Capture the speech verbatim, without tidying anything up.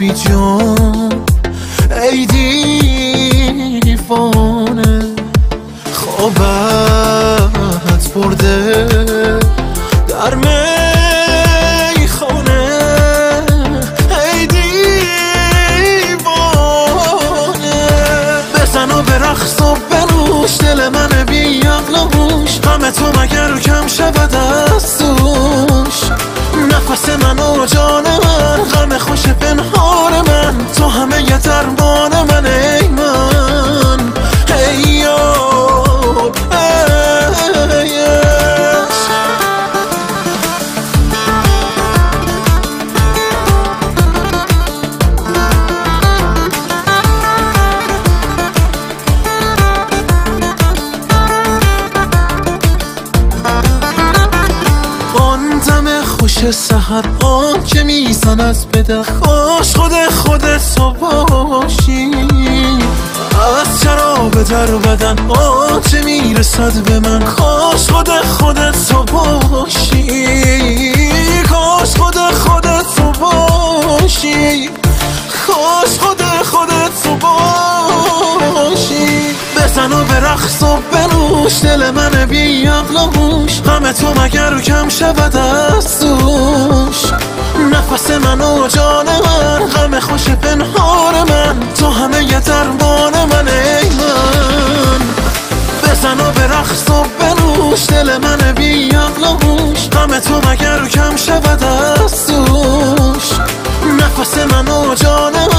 بی جان ای دیوانه، خوابت برده در میخانه ای دیوانه. بزن و به رقص و بنوش دل من بی عقل و هوش، غم تو مگر کم شود از دوش. نفس من و جان من، غم خوش پنهان من، تو همه ی درمان من ای من ای یار ای عشق. آن دم خوش سحر آن که میزند به در، کاش خود خودت تو باشی. از شراب در بدن آنچه میرسد به من، کاش خود خودت تو باشی. کاش خود خودت تو باشی، کاش خود خودت تو باشی. بزن و به رقص و بنوش دل من بی عقل و هوش، غم تو مگر کم شود از دوش. نفس من و جان من، غم خوش پنهان من، تو همه ی درمان من ای من. بزن و به رقص و بنوش دل من بی عقل و هوش، غم تو مگر کم شود از دوش. نفس من و جان من،